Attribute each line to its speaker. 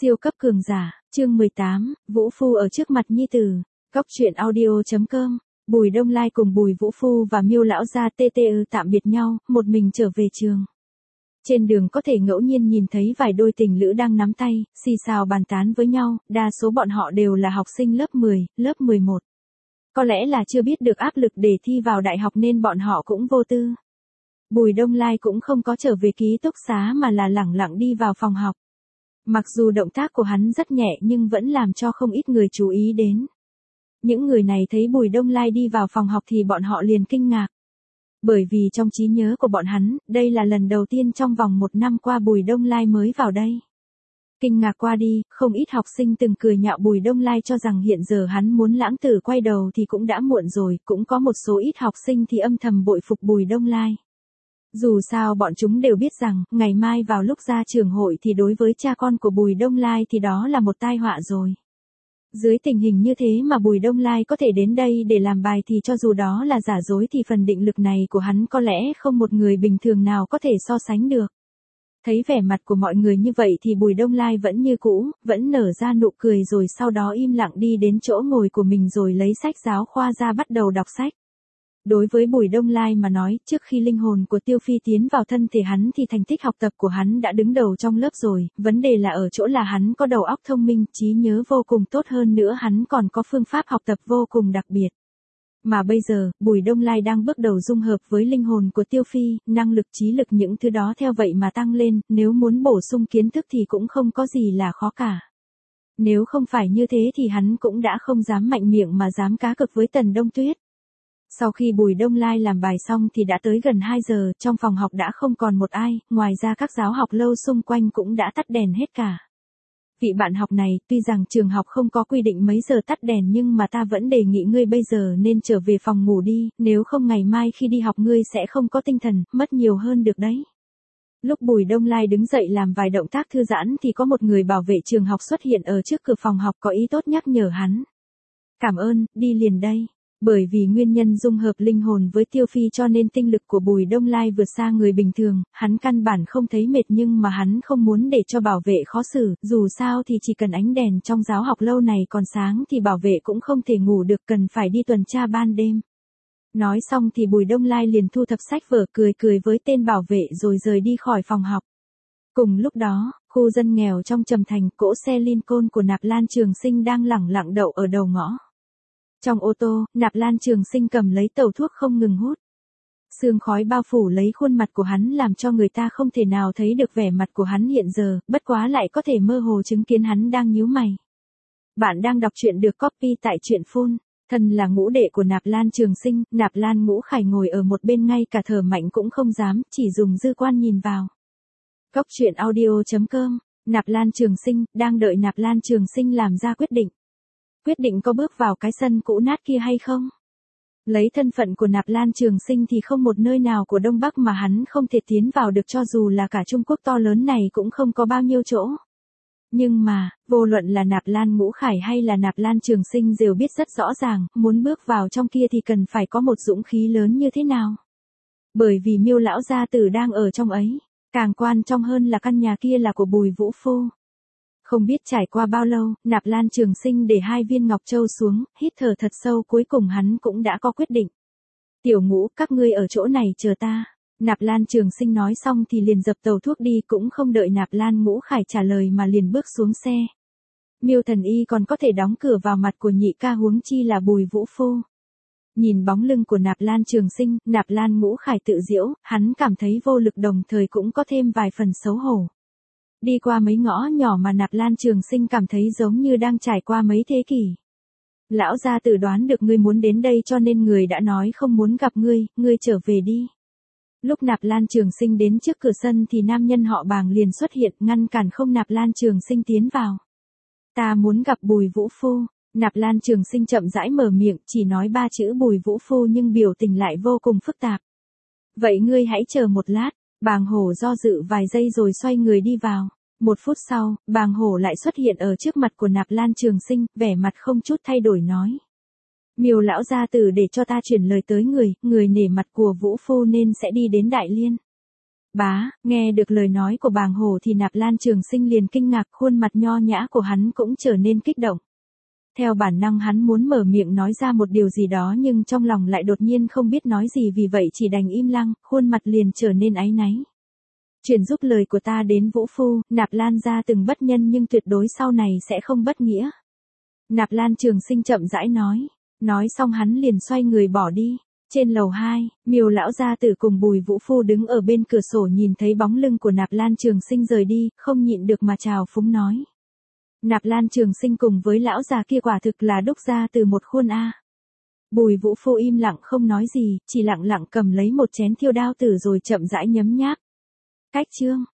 Speaker 1: Siêu cấp cường giả, chương 18, Vũ Phu ở trước mặt nhi tử. Góc truyện audio.com. Bùi Đông Lai cùng Bùi Vũ Phu và Miêu lão gia tạm biệt nhau, một mình trở về trường. Trên đường có thể ngẫu nhiên nhìn thấy vài đôi tình lữ đang nắm tay, xì xào bàn tán với nhau, đa số bọn họ đều là học sinh lớp 10, lớp 11. Có lẽ là chưa biết được áp lực để thi vào đại học nên bọn họ cũng vô tư. Bùi Đông Lai cũng không có trở về ký túc xá mà là lẳng lặng đi vào phòng học. Mặc dù động tác của hắn rất nhẹ nhưng vẫn làm cho không ít người chú ý đến. Những người này thấy Bùi Đông Lai đi vào phòng học thì bọn họ liền kinh ngạc. Bởi vì trong trí nhớ của bọn hắn, đây là lần đầu tiên trong vòng 1 năm qua Bùi Đông Lai mới vào đây. Kinh ngạc qua đi, không ít học sinh từng cười nhạo Bùi Đông Lai cho rằng hiện giờ hắn muốn lãng tử quay đầu thì cũng đã muộn rồi, cũng có một số ít học sinh thì âm thầm bội phục Bùi Đông Lai. Dù sao bọn chúng đều biết rằng, ngày mai vào lúc ra trường hội thì đối với cha con của Bùi Đông Lai thì đó là một tai họa rồi. Dưới tình hình như thế mà Bùi Đông Lai có thể đến đây để làm bài thì cho dù đó là giả dối thì phần định lực này của hắn có lẽ không một người bình thường nào có thể so sánh được. Thấy vẻ mặt của mọi người như vậy thì Bùi Đông Lai vẫn như cũ, vẫn nở ra nụ cười rồi sau đó im lặng đi đến chỗ ngồi của mình rồi lấy sách giáo khoa ra bắt đầu đọc sách. Đối với Bùi Đông Lai mà nói, trước khi linh hồn của Tiêu Phi tiến vào thân thể hắn thì thành tích học tập của hắn đã đứng đầu trong lớp rồi, vấn đề là ở chỗ là hắn có đầu óc thông minh, trí nhớ vô cùng tốt hơn nữa hắn còn có phương pháp học tập vô cùng đặc biệt. Mà bây giờ, Bùi Đông Lai đang bước đầu dung hợp với linh hồn của Tiêu Phi, năng lực trí lực những thứ đó theo vậy mà tăng lên, nếu muốn bổ sung kiến thức thì cũng không có gì là khó cả. Nếu không phải như thế thì hắn cũng đã không dám mạnh miệng mà dám cá cược với Tần Đông Tuyết. Sau khi Bùi Đông Lai làm bài xong thì đã tới gần 2 giờ, trong phòng học đã không còn một ai, ngoài ra các giáo học lâu xung quanh cũng đã tắt đèn hết cả. Vị bạn học này, tuy rằng trường học không có quy định mấy giờ tắt đèn nhưng mà ta vẫn đề nghị ngươi bây giờ nên trở về phòng ngủ đi, nếu không ngày mai khi đi học ngươi sẽ không có tinh thần, mất nhiều hơn được đấy. Lúc Bùi Đông Lai đứng dậy làm vài động tác thư giãn thì có một người bảo vệ trường học xuất hiện ở trước cửa phòng học có ý tốt nhắc nhở hắn. Cảm ơn, đi liền đây. Bởi vì nguyên nhân dung hợp linh hồn với Tiêu Phi cho nên tinh lực của Bùi Đông Lai vượt xa người bình thường, hắn căn bản không thấy mệt nhưng mà hắn không muốn để cho bảo vệ khó xử, dù sao thì chỉ cần ánh đèn trong giáo học lâu này còn sáng thì bảo vệ cũng không thể ngủ được cần phải đi tuần tra ban đêm. Nói xong thì Bùi Đông Lai liền thu thập sách vở cười với tên bảo vệ rồi rời đi khỏi phòng học. Cùng lúc đó, khu dân nghèo trong Trầm Thành, cỗ xe Lincoln của Nạp Lan Trường Sinh đang lẳng lặng đậu ở đầu ngõ. Trong ô tô, Nạp Lan Trường Sinh cầm lấy tẩu thuốc không ngừng hút. Sương khói bao phủ lấy khuôn mặt của hắn làm cho người ta không thể nào thấy được vẻ mặt của hắn hiện giờ, bất quá lại có thể mơ hồ chứng kiến hắn đang nhíu mày. Bạn đang đọc truyện được copy tại truyện phun. Thân là ngũ đệ của Nạp Lan Trường Sinh, Nạp Lan Ngũ Khải ngồi ở một bên ngay cả thở mạnh cũng không dám, chỉ dùng dư quan nhìn vào. Góc truyện audio.com. Nạp Lan Trường Sinh, đang đợi Nạp Lan Trường Sinh làm ra quyết định. Quyết định có bước vào cái sân cũ nát kia hay không? Lấy thân phận của Nạp Lan Trường Sinh thì không một nơi nào của Đông Bắc mà hắn không thể tiến vào được cho dù là cả Trung Quốc to lớn này cũng không có bao nhiêu chỗ. Nhưng mà, vô luận là Nạp Lan Ngũ Khải hay là Nạp Lan Trường Sinh đều biết rất rõ ràng, muốn bước vào trong kia thì cần phải có một dũng khí lớn như thế nào. Bởi vì Miêu lão gia tử đang ở trong ấy, càng quan trọng hơn là căn nhà kia là của Bùi Vũ Phu. Không biết trải qua bao lâu, Nạp Lan Trường Sinh để 2 viên ngọc châu xuống, hít thở thật sâu cuối cùng hắn cũng đã có quyết định. Tiểu Ngũ, các ngươi ở chỗ này chờ ta. Nạp Lan Trường Sinh nói xong thì liền dập tàu thuốc đi cũng không đợi Nạp Lan Ngũ Khải trả lời mà liền bước xuống xe. Miêu Thần Y còn có thể đóng cửa vào mặt của nhị ca huống chi là Bùi Vũ Phu. Nhìn bóng lưng của Nạp Lan Trường Sinh, Nạp Lan Ngũ Khải tự giễu, hắn cảm thấy vô lực đồng thời cũng có thêm vài phần xấu hổ. Đi qua mấy ngõ nhỏ mà Nạp Lan Trường Sinh cảm thấy giống như đang trải qua mấy thế kỷ. Lão gia tử đoán được ngươi muốn đến đây cho nên người đã nói không muốn gặp ngươi, ngươi trở về đi. Lúc Nạp Lan Trường Sinh đến trước cửa sân thì nam nhân họ Bàng liền xuất hiện ngăn cản không Nạp Lan Trường Sinh tiến vào. Ta muốn gặp Bùi Vũ Phu. Nạp Lan Trường Sinh chậm rãi mở miệng chỉ nói 3 chữ Bùi Vũ Phu nhưng biểu tình lại vô cùng phức tạp. Vậy ngươi hãy chờ một lát. Bàng Hổ do dự vài giây rồi xoay người đi vào. 1 phút sau, Bàng Hổ lại xuất hiện ở trước mặt của Nạp Lan Trường Sinh, vẻ mặt không chút thay đổi nói. Miêu lão gia tử để cho ta chuyển lời tới người nể mặt của Vũ Phu nên sẽ đi đến Đại Liên. Bá, nghe được lời nói của bàng hồ thì Nạp Lan Trường Sinh liền kinh ngạc, khuôn mặt nho nhã của hắn cũng trở nên kích động. Theo bản năng hắn muốn mở miệng nói ra một điều gì đó nhưng trong lòng lại đột nhiên không biết nói gì, vì vậy chỉ đành im lặng, khuôn mặt liền trở nên áy náy. Chuyển giúp lời của ta đến Vũ Phu, Nạp Lan gia từng bất nhân nhưng tuyệt đối sau này sẽ không bất nghĩa. Nạp Lan Trường Sinh chậm rãi nói. Nói xong hắn liền xoay người bỏ đi. Trên lầu 2, Miêu lão gia tử cùng Bùi Vũ Phu đứng ở bên cửa sổ nhìn thấy bóng lưng của Nạp Lan Trường Sinh rời đi, không nhịn được mà chào phúng nói. Nạp Lan Trường Sinh cùng với lão già kia quả thực là đúc ra từ một khuôn A. Bùi Vũ Phu im lặng không nói gì, chỉ lặng lặng cầm lấy một chén thiêu đao tử rồi chậm rãi nhấm nháp. Cách chương